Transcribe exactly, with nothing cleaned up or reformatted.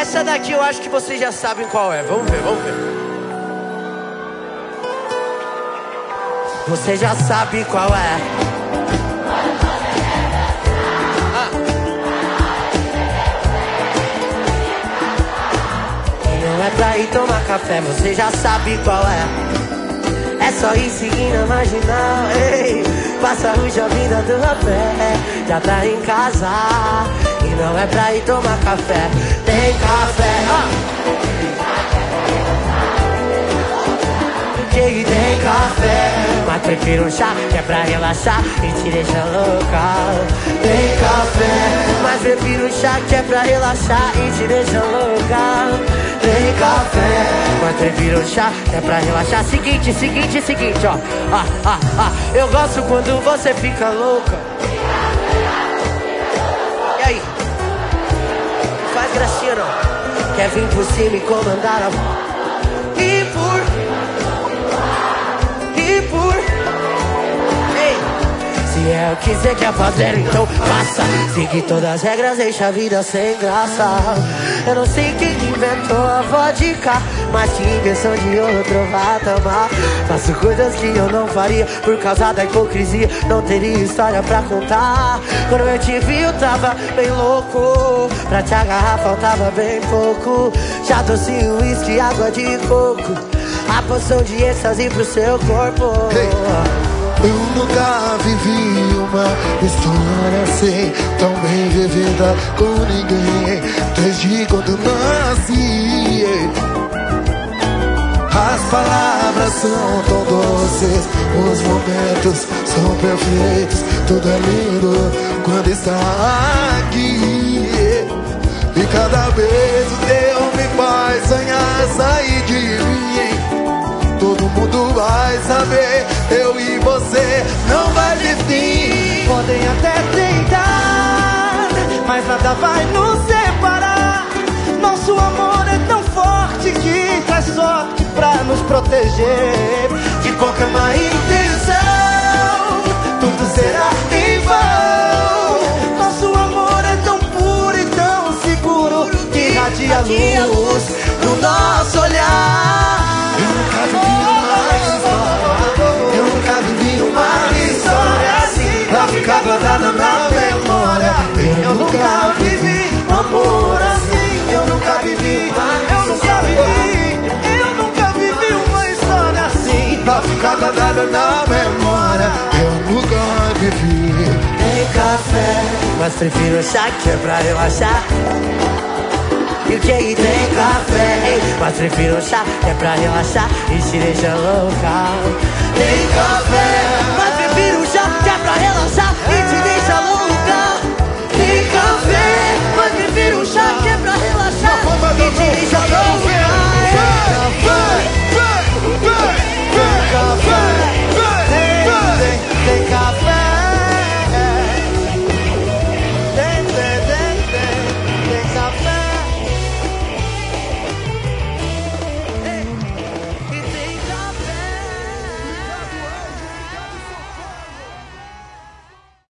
Essa daqui eu acho que vocês já sabem qual é. Vamos ver, vamos ver. Você já sabe qual é. Ah. Não é pra ir tomar café, você já sabe qual é. É só ir seguindo a marginal, ei. Passa a rua, vida do rapé. Já tá em casa. E não é pra ir tomar café. Tem café, ah. Que tem café, mas prefiro um chá que é pra relaxar e te deixa louca. Tem café, mas prefiro um chá que é pra relaxar e te deixa louca. Tem café, mas prefiro um chá que é pra relaxar. Seguinte, seguinte, seguinte, ó. Ah, ah, ah. Eu gosto quando você fica louca. E aí? Faz gracinha não. Quer vir por cima e comandar a... E por... E por... Ei, se é o que você quer fazer, então faça. Siga todas as regras, deixa a vida sem graça. Eu não sei quem inventou a vodka, mas que invenção de outro vai tomar. Faço coisas que eu não faria por causa da hipocrisia. Não teria história pra contar. Quando eu te vi eu tava bem louco. Pra te agarrar faltava bem pouco. Já trouxe uísque e água de coco, a poção de êxtase pro seu corpo. Hey. Eu nunca vivi uma história assim, tão bem vivida com ninguém, desde quando nasci. As palavras são tão doces, os momentos são perfeitos, tudo é lindo quando está aqui. E cada vez o teu me faz sonhar sair de mim. Todo mundo vai saber, eu e você não vai ter fim. Podem até tentar, mas nada vai nos separar. Nosso amor é tão forte que traz sorte pra nos proteger de qualquer má intenção. Tudo será em vão. Nosso amor é tão puro e tão seguro que irradia luz no nosso olhar. Eu nunca vivi uma história, eu nunca vivi uma história assim, pra ficar guardada na memória. Eu nunca vivi um amor assim. Eu nunca vivi, eu nunca vivi, eu nunca vivi uma história assim, pra ficar guardada na memória. Eu nunca vivi. Tem café, mas prefiro chá que é pra relaxar. E o que aí tem café, mas prefiro chá que é pra relaxar e te deixa louca. Tem café,